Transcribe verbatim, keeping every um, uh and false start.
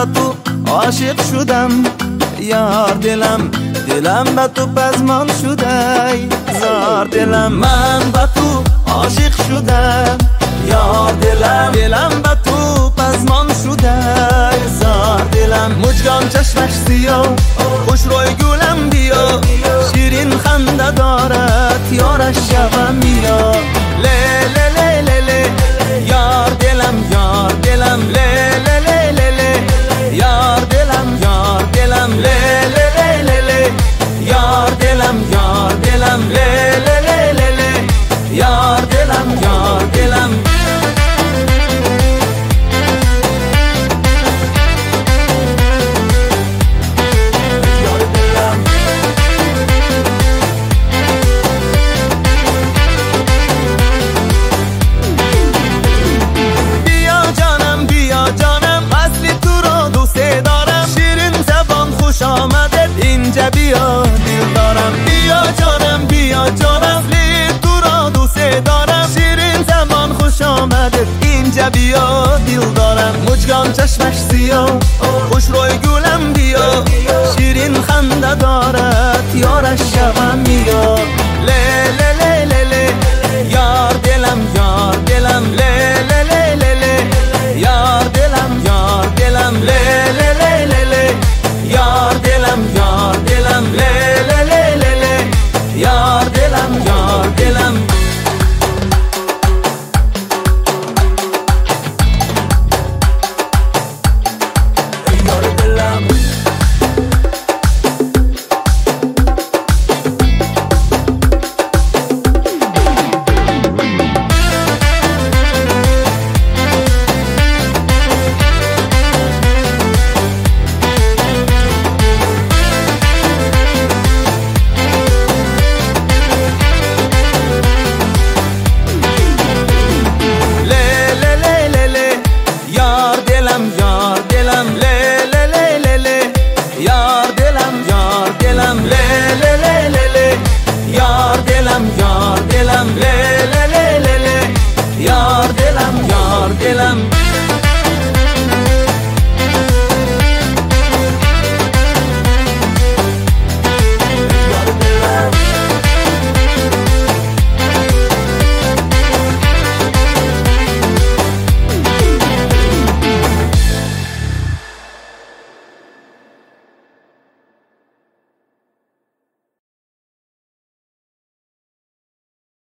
به تو عاشق شدم یار دلم دلم به تو پزمان شده زار دلم من به تو عاشق شدم یار دلم دلم به تو پزمان شده زار دلم مجگان چشمش سیاه خوش روی گلم بیا شیرین خنده دارد یارش شبم بیا لی لی لی لی لی یار دلم یار دلم لی لی لی لی لی یار دلم یار دلم لی لی لی لی لی یار دلم یار دلم لی لی لی لی لی یار دلم یار دلم اینجا بیا دل دارم بیا جانم بیا جانم لی تو را دوست دارم شیرین زمان خوش آمده اینجا بیا دل دارم مجگان چشمش سیاه خوش روی گلم بیا شیرین خنده دارد یارش شبم